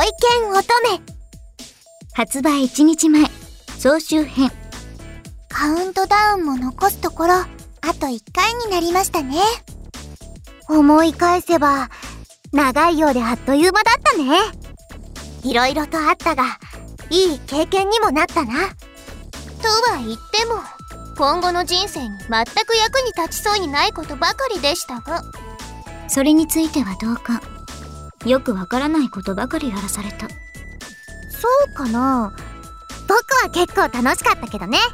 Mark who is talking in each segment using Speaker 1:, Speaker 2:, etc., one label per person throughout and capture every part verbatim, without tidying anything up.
Speaker 1: 体験乙女。
Speaker 2: 発売いちにちまえ総集編。
Speaker 1: カウントダウンも残すところあといっかいになりましたね。思い返せば長いようであっという間だったね。いろいろとあったがいい経験にもなったな。
Speaker 3: とは言っても今後の人生に全く役に立ちそうにないことばかりでしたが、
Speaker 2: それについてはどうか。よくわからないことばかりやらされた。
Speaker 1: そうかな。僕は結構楽しかったけどね。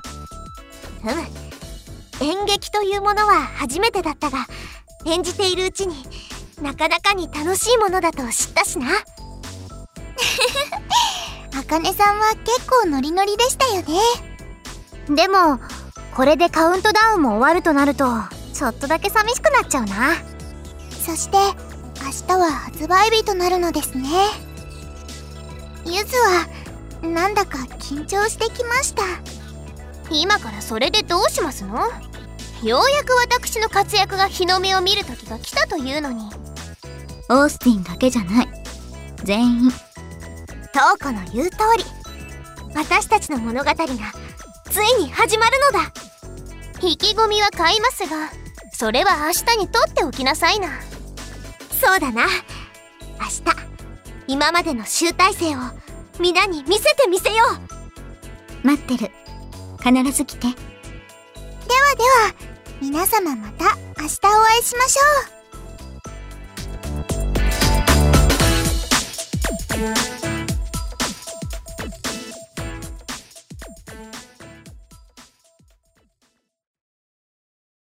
Speaker 1: うん、演劇というものは初めてだったが、演じているうちになかなかに楽しいものだと知ったしな。あかねさんは結構ノリノリでしたよね。でもこれでカウントダウンも終わるとなるとちょっとだけ寂しくなっちゃうな。そして明日は発売日となるのですね。ゆずはなんだか緊張してきました。
Speaker 3: 今からそれでどうしますの？ようやく私の活躍が日の目を見る時が来たというのに。
Speaker 2: オースティンだけじゃない、全員。
Speaker 1: 瞳子の言う通り、私たちの物語がついに始まるのだ。
Speaker 3: 意気込みは買いますが、それは明日に取っておきなさいな。
Speaker 1: そうだな。明日今までの集大成を皆に見せてみせよ
Speaker 2: う。待ってる。必ず来て。では
Speaker 1: では、皆様また明日お会いしましょう。